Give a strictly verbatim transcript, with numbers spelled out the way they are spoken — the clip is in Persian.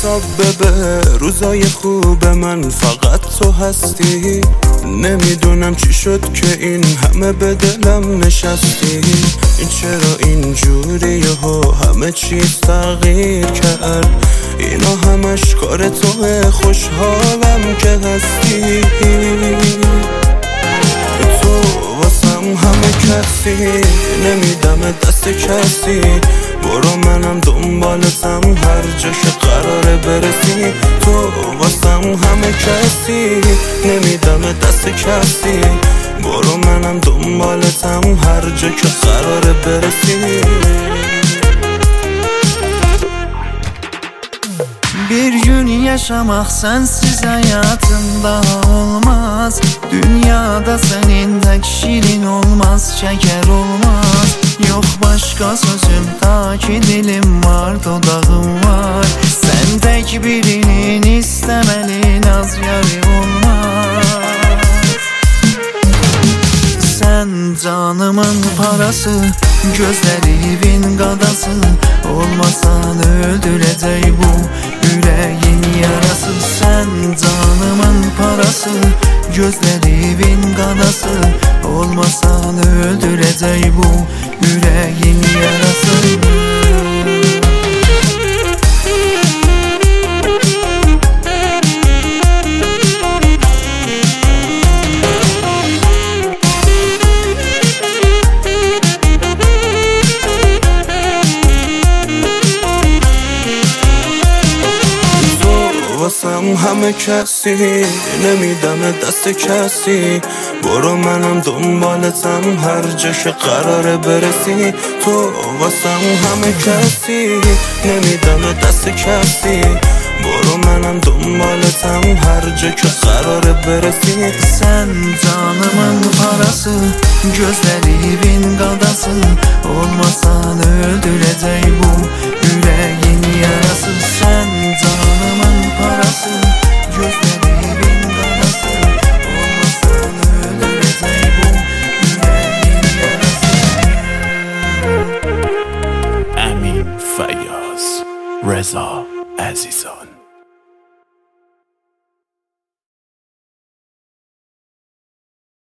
حساب ببه روزای خوب من فقط تو هستی. نمیدونم چی شد که این همه به دلم نشستی. این چرا اینجوریه ها همه چیز تغییر کرد. اینا همش کار توه خوشحالم که هستی. تو واسم همه کسی نمیدم دست کسی. برو منم دنبالتم هر جا که قراره برسی. تو واسم همه کسی نمیدم دست کسی. برو منم دنبالتم هر جا که قراره برسی. Bir gün yaşamak sensiz hayatımda olmaz. Dünyada senin tek şirin olmaz, şeker olmaz. Yok başka sözüm ta ki dilim var, dodağım var. Sen tek birinin istemeli, naz yari olmaz. Sen canımın parası, gözlerimin qadası. Olmasan öldürəcək bu yüreğin yarası. Sen canımın parası, gözlerimin qadası. Olmasan öldürəcək bu yüreğin yarası. واسم همه کسی نمیدم دست کسی. برو منم دنبالتم هر جا که قراره برسی. تو واسم همه کسی نمیدم دست کسی. برو منم دنبالتم هر جا که قراره برسی. Sen canımın parası, gözlerimin qadası. Olmasan öldürəcək bu yüreğin yarası. Sen canımın parası, gözlerimin qadası. Olmasan öldürəcək bu yüreğin yarası. Amin Feyyaz, Reza Azizan.